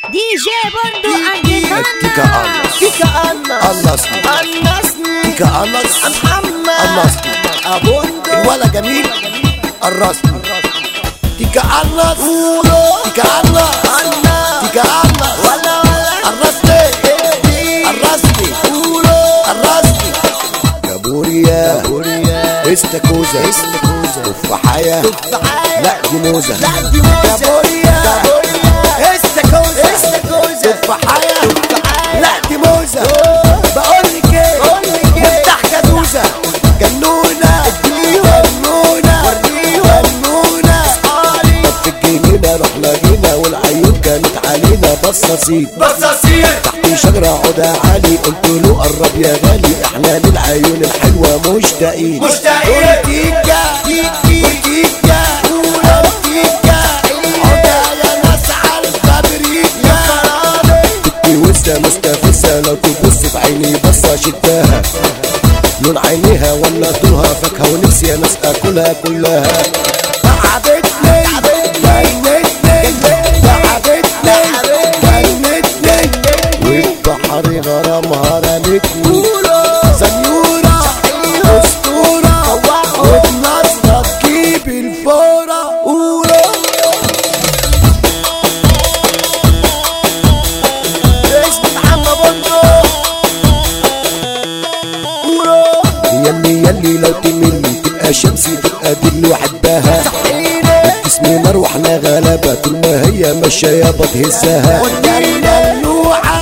دي جي بندو عند تيكا النصني تيكا النصني أبوندو الولا جميل الرسمي تيكا النصني الرسمي استاكوزا تفاحية لا دي موزة استاكوزا تفاحية لا دي موزة بقولك ايه نفتح كدوزة جنونة طب في الجنينة رحنا جينا والعيون كانت علينا بصاصين تحت شجرة عودة عالي قلت له قرب يا غالي احنا للعيون الحلوة مشتاقين بورتيكا عودة يا ناس عالفابريكا تبكي وسة مستفزة لو تبص في عيني بصة شداها لون عينيها ولا طولها فاكهة ونفسي يا ناس اكلها كلها تعبتني والبحر غرامها رمتني سنيورة اسطورة وبنظرة تجيب الفورة اسمي محمد بندو يلي لو تملي تبقى شمسي تبقى دي لوحدها اسمي نار واحنا غلابة طول ما هي ماشية بتهزها دلوعة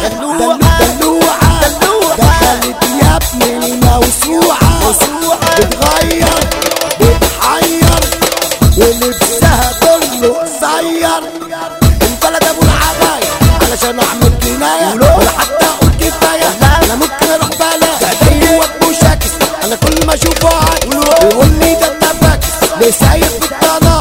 دخلت يا ابني الموسوعة بتغير بتحير ولبسها كله قصير انفلت ابو العباية علشان اعمل كناية ولا حتى اقول كفاية انا ممكن اروح بلا جوه مشاكس انا كل ما اشوفه يقول لي ده انت فاكس ليه سايق بالطناش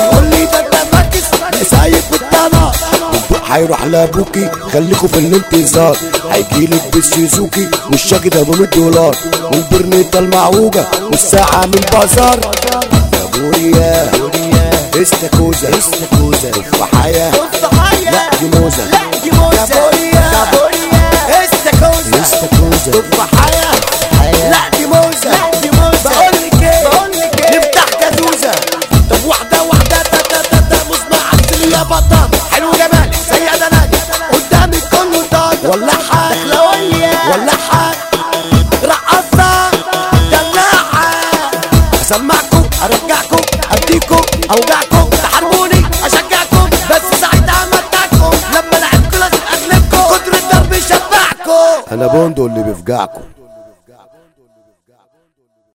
هيروح لابوكي خليكوا في الانتظار هيجيلك بالسوزوكي والشاكي ده $100 والبرنيطة المعوجة والساعة من البازار يا بوريا استاكوزا تفاحية لا دي موزة يا بوريا استاكوزا تفاحية لا دي موزة بقولك ايه نفتح كدوزة طب واحدة مصنع عسل يا بطاطا حلو جمالك زي ادنادي قدامك كله طاطا ولا حاج رقصة دلاعة اسمعكم ارجعكم اديكم اوجعكم تحاربوني اشجعكم بس ساعتها امتعكم لما لعبكم لازم اغلبكم كتر الضرب يشبعكم انا بوندو اللي بيفجعكم